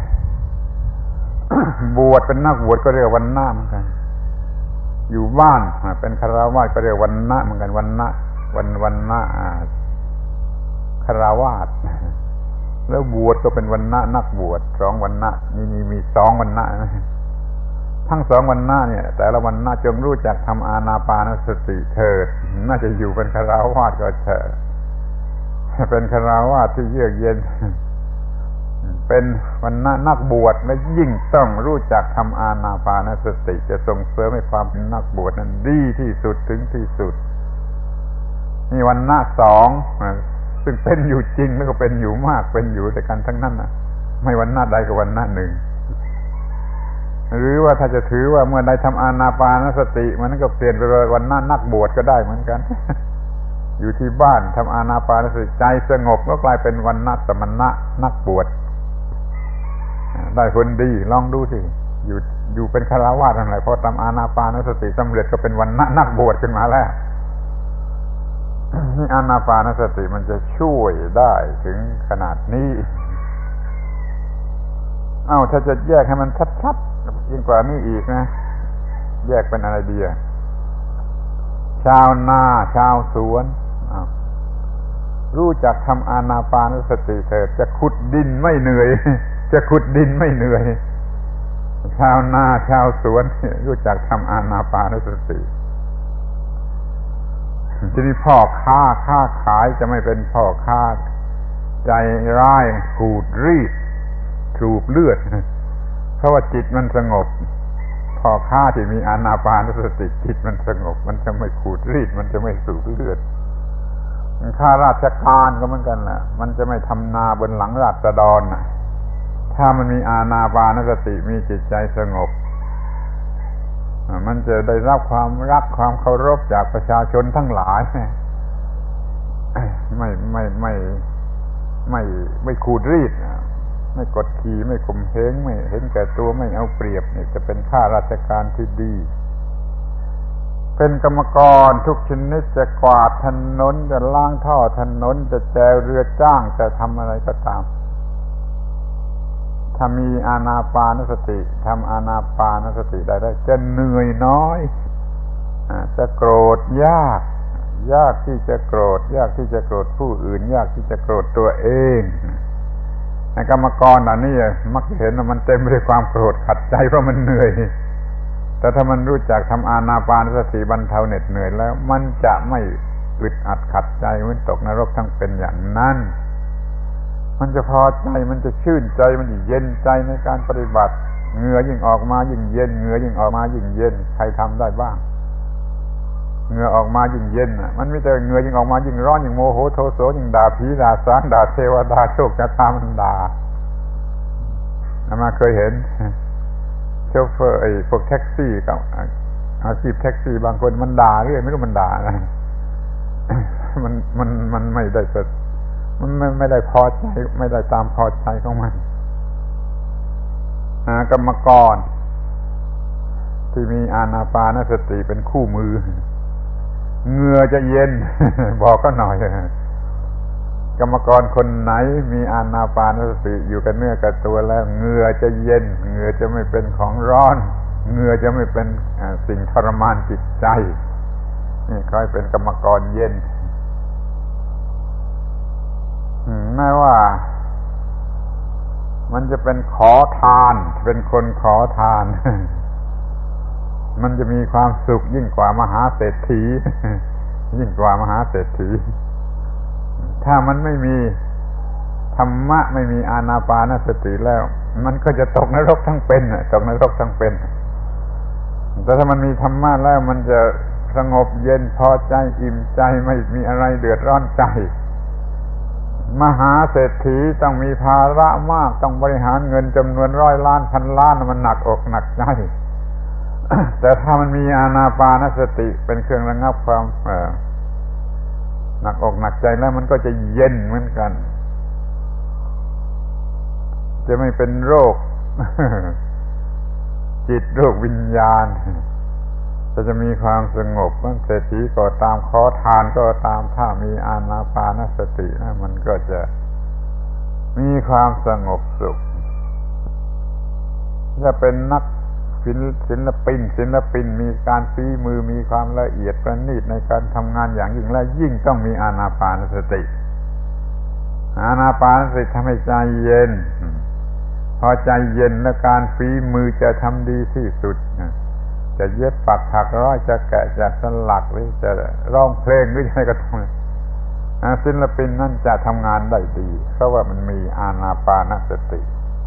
[SPEAKER 1] บวชเป็นนักบวชก็เรียกวันนะเหมือนกันอยู่บ้านเป็นคฤหัสถ์ก็เรียกวันนะเหมือนกันวันนะวันวันนะคฤหัสถ์แล้วบวชก็เป็นวันนะนักบวชสองวันนะนี่นี่มีสองวันนะทั้งสองวันนะเนี่ยแต่ละวันนะจงรู้จักทำอานาปานสติเถิดน่าจะอยู่เป็นคฤหัสถ์ก็เถอะเป็นคฤหัสถ์ที่เยือกเย็นเป็นวันนะนักบวชและยิ่งต้องรู้จักทำอานาปานสติจะส่งเสริมให้ความเป็นนักบวชนั้นดีที่สุดถึงที่สุดนี่วันนะสองซึ่งเป็นอยู่จริงแล้วก็เป็นอยู่มากเป็นอยู่แต่กันทั้งนั้นน่ะไม่วันนะใดก็วันนะหนึ่งหรือว่าถ้าจะถือว่าเมื่อใดทำอานาปานสติมันก็เปลี่ยนไปเป็นวันนะนักบวชก็ได้เหมือนกัน อยู่ที่บ้านทำอานาปานสติใจสงบก็กลายเป็นวันนะสมณะนักบวชได้ผลดีลองดูสิอยู่อยู่เป็นคฤหัสถ์อะไรพอทำอานาปานสติสำเร็จก็เป็นวันนะนักบวชขึ้นมาแล้วนี่อานาปานสติมันจะช่วยได้ถึงขนาดนี้เอ้าถ้าจะแยกให้มันชัดๆยิ่งกว่านี้อีกนะแยกเป็นอะไรดีอ่ะชาวนาชาวสวนรู้จักทำอานาปานสติเถิดจะขุดดินไม่เหนื่อยจะขุดดินไม่เหนื่อยชาวนาชาวสวนรู้จักทำอานาปานสติทีนี้พ่อค้าค้าขายจะไม่เป็นพ่อค้าใจร้ายขูดรีดสูบเลือดเพราะว่าจิตมันสงบพ่อค้าที่มีอานาปานสติจิตมันสงบมันจะไม่ขูดรีดมันจะไม่สูบเลือดข้าราชการก็เหมือนกันน่ะมันจะไม่ทำนาบนหลังราษฎรน่ะถ้ามันมีอานาปานสติมีจิตใจสงบมันจะได้รับความรักความเคารพจากประชาชนทั้งหลายไม่ไม่ไม่ไม่ไม่ขูดรีดไม่กดขี่ไม่ข่มเหงไม่เห็นแก่ตัวไม่เอาเปรียบนี่จะเป็นข้าราชการที่ดีเป็นกรรมกรทุกชนิดจะกวาดถนนจะล้างท่อถนนจะแจวเรือจ้างจะทำอะไรก็ตามถ้ามีอานาปานสติทำอานาปานสติได้ได้จะเหนื่อยน้อยจะโกรธยากยากที่จะโกรธยากที่จะโกรธผู้อื่นยากที่จะโกรธตัวเองกรรมกรเหล่านี้มักจะเห็นว่ามันเต็มไปด้วยความโกรธขัดใจเพราะมันเหนื่อยแต่ถ้ามันรู้จักทำอานาปานสติบรรเทาเหน็ดเหนื่อยแล้วมันจะไม่อึดอัดขัดใจเหมือนตกนรกทั้งเป็นอย่างนั้นมันจะพอใจมันจะชื่นใจมันจะเย็นใจในการปฏิบัติเหงื่อยิ่งออกมายิ่งเย็นเหงื่อยิ่งออกมายิ่งเย็นใครทำได้บ้างเหงื่อออกมายิ่งเย็นอ่ะมันไม่ใช่เหงื่อยิ่งออกมายิ่งร้อนยิ่งโมโหโทโสยิ่งด่าผีด่าสางด่าเทวดาโชคชะตามันด่าอามาเคยเห็นโชเฟอร์ไอ้พวกแท็กซี่กับอาชีพแท็กซี่บางคนมันด่าเรื่อยไม่รู้มันด่าอะไรมันมันมันไม่ได้จะมันไม่ไม่ได้พอใจไม่ได้ตามพอใจของมันกรรมกรที่มีอานาปานสติเป็นคู่มือเหงื่อจะเย็นบอกก็หน่อยกรรมกรคนไหนมีอานาปานสติอยู่กับเนื้อกับตัวแล้วเหงื่อจะเย็นเหงื่อจะไม่เป็นของร้อนเหงื่อจะไม่เป็นสิ่งทรมานจิตใจนี่ค่อยเป็นกรรมกรเย็นแม้ว่ามันจะเป็นขอทานเป็นคนขอทานมันจะมีความสุขยิ่งกว่ามหาเศรษฐียิ่งกว่ามหาเศรษฐีถ้ามันไม่มีธรรมะไม่มีอานาปานสติแล้วมันก็จะตกนรกทั้งเป็นตกนรกทั้งเป็นแต่ถ้ามันมีธรรมะแล้วมันจะสงบเย็นพอใจอิ่มใจไม่มีอะไรเดือดร้อนใจมหาเศรษฐีต้องมีภาระมากต้องบริหารเงินจำนวนร้อยล้านพันล้านมันหนักอกหนักใจ แต่ถ้ามันมีอานาปานสติเป็นเครื่องระงับความหนักอกหนักใจแล้วมันก็จะเย็นเหมือนกันจะไม่เป็นโรค จิตโรควิญญาณจะจะมีความสงบมันเศรษฐีก็ตามขอทานก็ตามถ้ามีอานาปานสตินะมันก็จะมีความสงบสุขจะเป็นนักศิลปินศิลปินมีการฝีมือมีความละเอียดประณีตในการทำงานอย่างยิ่งและยิ่งต้องมีอานาปานสติอานาปานสติทำให้ใจเย็นพอใจเย็นแล้วการฝีมือจะทำดีที่สุดจะเย็บปักถักร้อยจะแกะจะสลักหรือจะร้องเพลงหรืออะไรก็ตามศิลปินนั่นจะทำงานได้ดีเพราะว่ามันมีอานาปานสติ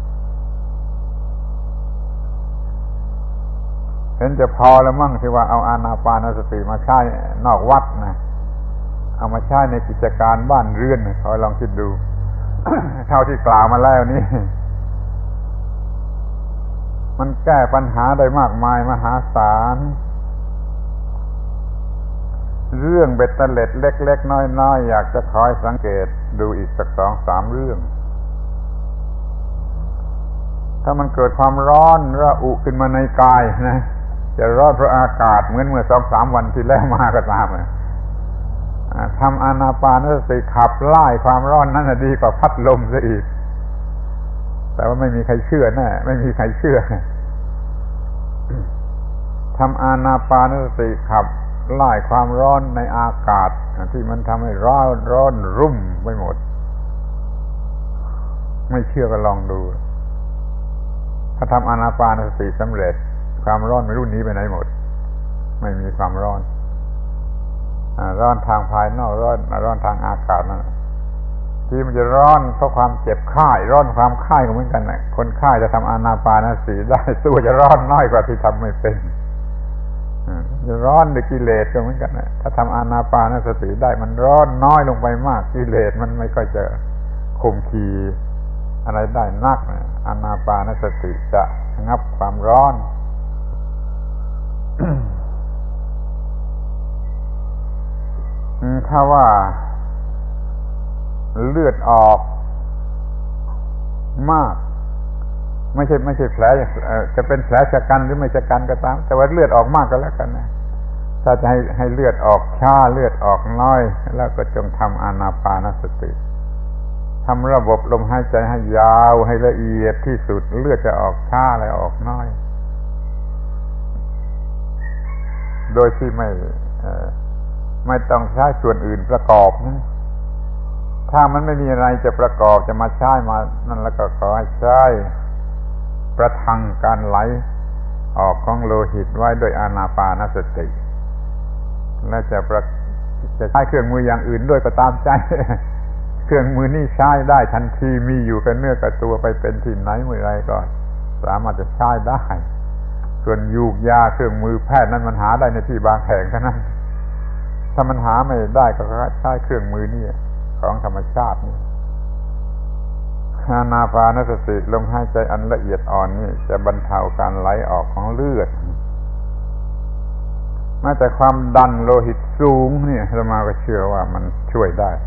[SPEAKER 1] เห็นจะพอแล้วมั่งที่ว่าเอาอานาปานสติมาใช้นอกวัดนะเอามาใช้ในกิจการบ้านเรือนขอลองคิดดู เท่าที่กล่าวมาแล้วนี่มันแก้ปัญหาได้มากมายมหาศาลเรื่องเบ็ดเตล็ดเล็กๆน้อยๆอยากจะคอยสังเกตดูอีกสักสองสามเรื่องถ้ามันเกิดความร้อนระอุขึ้นมาในกายนะจะร้อนเพราะอากาศเหมือนเมื่อสองสามวันที่แล้วมาก็ตามทำอานาปานสติขับไล่ความร้อนนั้นดีกว่าพัดลมซะอีกแต่ว่าไม่มีใครเชื่อแน่ไม่มีใครเชื่อทำอานาปานสติขับไล่ความร้อนในอากาศที่มันทำให้ร้อนร้อนรุ่มไปหมดไม่เชื่อก็ลองดูถ้าทำอานาปานสติสำเร็จความร้อนไม่รู้หนีไปไหนหมดไม่มีความร้อนร้อนทางภายนอกร้อนร้อนทางอากาศนั่นที่มันจะร้อนเพราะความเจ็บไข้ร้อนความไข้ก็เหมือนกันนะคนไข้จะทำอานาปานสติได้สู้จะร้อนน้อยกว่าที่ทำไม่เป็นจะร้อนด้วยกิเลสก็เหมือนกันนะถ้าทำอานาปานสติได้มันร้อนน้อยลงไปมากกิเลสมันไม่ค่อยจะข่มขีอะไรได้นักนะอานาปานสติจะระงับความร้อน ถ้าว่าเลือดออกมากไม่ใช่ไม่ใช่แผลจะเป็นแผลชะกันหรือไม่ชะกันก็ตามแต่ว่าเลือดออกมากก็แล้วกันนะถ้าจะให้ให้เลือดออกช้าเลือดออกน้อยแล้วก็จงทำอานาปานสติทำระบบลมหายใจให้ยาวให้ละเอียดที่สุดเลือดจะออกช้าอะไรออกน้อยโดยที่ไม่ไม่ต้องใช้ส่วนอื่นประกอบนะถ้ามันไม่มีอะไรจะประกอบจะมาใช้มานั่นแล้วก็ขอให้ใช้ประทังการไหลออกของโลหิตไว้ด้วยอานาปานสติและจะประจะใช้เครื่องมืออย่างอื่นด้วยก็ตามใจ เครื่องมือนี่ใช้ได้ทันทีมีอยู่กับเนื้อกับตัวไปเป็นที่ไหนเมื่อไรก็สามารถจะใช้ได้ส่วนยูกยาเครื่องมือแพทย์นั้นมันหาได้ในที่บางแห่งเท่านั้นถ้ามันหาไม่ได้ก็ใช้เครื่องมือนี่ของธรรมชาตินี่อานาปานสติลมหายใจอันละเอียดอ่อนนี่จะบรรเทาการไหลออกของเลือดแม้แต่ความดันโลหิตสูงนี่อาตมาก็เชื่อว่ามันช่วยได้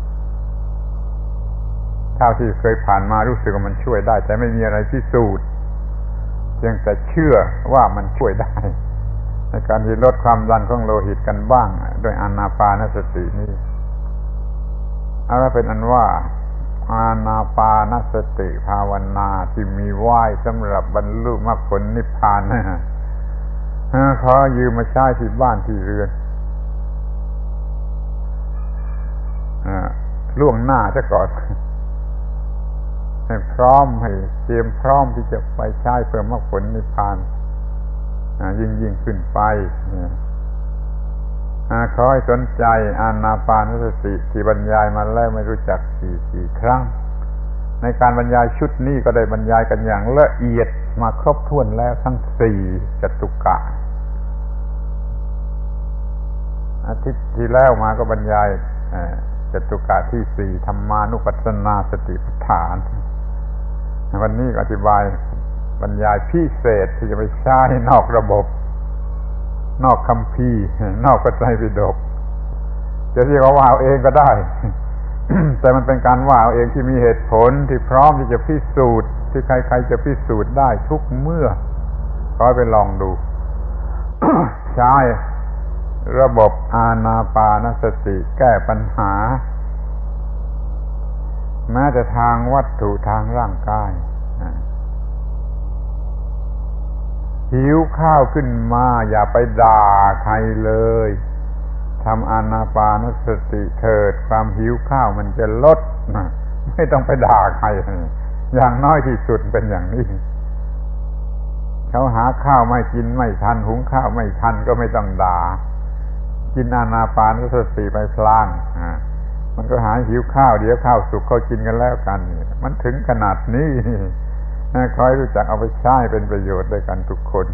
[SPEAKER 1] เท่าที่เคยผ่านมารู้สึกว่ามันช่วยได้แต่ไม่มีอะไรพิสูจน์เพียงแต่เชื่อว่ามันช่วยได้ในการที่ลดความดันของโลหิตกันบ้างโดยอานาปานสตินี่เอาละเป็นอันว่าอานาปานสติภาวนาที่มีไหว้สำหรับบรรลุมรรคผลนิพพานนะขอยืมมาใช้ที่บ้านที่เรือนล่วงหน้าซะก่อนให้พร้อมให้เตรียมพร้อมที่จะไปใช้เพื่อมรรคผลนิพพานยิ่งยิ่งขึ้นไปขอให้สนใจอานาปานสติที่บรรยายมาแล้วไม่รู้จักกี่กี่ครั้งในการบรรยายชุดนี้ก็ได้บรรยายกันอย่างละเอียดมาครบถ้วนแล้วทั้งสี่จตุกะอาทิตย์ที่แล้วมาก็บรรยายจตุกะที่สี่ธรรมานุปัสสนาสติปัฏฐานวันนี้ก็อธิบายบรรยายพิเศษที่จะไปใช้นอกระบบนอกคัมภีร์นอกพระไตรปิฎกจะเรียกว่าเอาเองก็ได้ แต่มันเป็นการว่าเอาเองที่มีเหตุผลที่พร้อมที่จะพิสูจน์ที่ใครๆจะพิสูจน์ได้ทุกเมื่อขอไปลองดู ใช้ระบบอานาปานสติแก้ปัญหาแม้แต่ทางวัตถุทางร่างกายหิวข้าวขึ้นมาอย่าไปด่าใครเลยทำอานาปานสติเถิดความหิวข้าวมันจะลดไม่ต้องไปด่าใครอย่างน้อยที่สุดเป็นอย่างนี้เขาหาข้าวไม่กินไม่ทันหุงข้าวไม่ทันก็ไม่ต้องด่ากินอานาปานสติไปพลางมันก็หาหิวข้าวเดี๋ยวข้าวสุกเขากินกันแล้วกันมันถึงขนาดนี้ขอให้รู้จักเอาไปใช้เป็นประโยชน์ด้วยกันทุกคน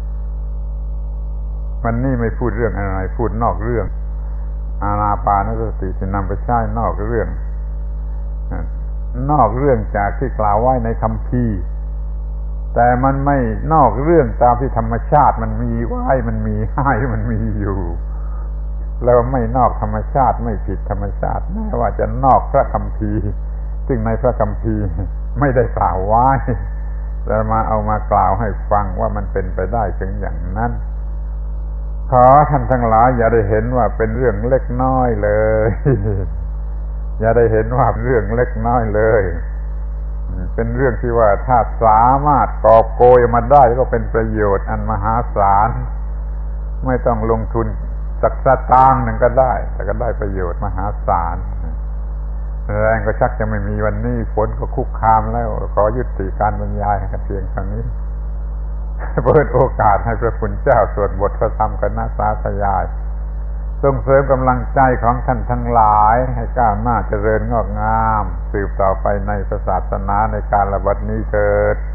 [SPEAKER 1] วันนี้ไม่พูดเรื่องอะไรพูดนอกเรื่องอานาปานสติจะนำไปใช้นอกเรื่องนอกเรื่องจากที่กล่าวไว้ในคัมภีร์แต่มันไม่นอกเรื่องตามที่ธรรมชาติมันมีไว้มันมีให้มันมีอยู่แล้วไม่นอกธรรมชาติไม่ผิดธรรมชาติแม้ว่าจะนอกพระคัมภีร์ซึ่งในพระคัมภีร์ไม่ได้กล่าวไว้แต่มาเอามากล่าวให้ฟังว่ามันเป็นไปได้ถึงอย่างนั้นขอท่านทั้งหลายอย่าได้เห็นว่าเป็นเรื่องเล็กน้อยเลยอย่าได้เห็นว่าเรื่องเล็กน้อยเลยเป็นเรื่องที่ว่าถ้าสามารถกอบโกยมาได้ก็เป็นประโยชน์อันมหาศาลไม่ต้องลงทุนสักสตางค์หนึ่งก็ได้แต่ก็ได้ประโยชน์มหาศาลแรงก็ชักจะไม่มีวันนี้ฝนก็คุกคามแล้วขอยุติการบรรยายกันเพียงเท่านี้เปิดโอกาสให้พระคุณเจ้าสวดบทพระธรรมกันนะสาธยายส่งเสริมกำลังใจของท่านทั้งหลายให้ก้าวหน้าเจริญงอกงามสืบต่อไปในศาสนาในการระบัดนี้เถิด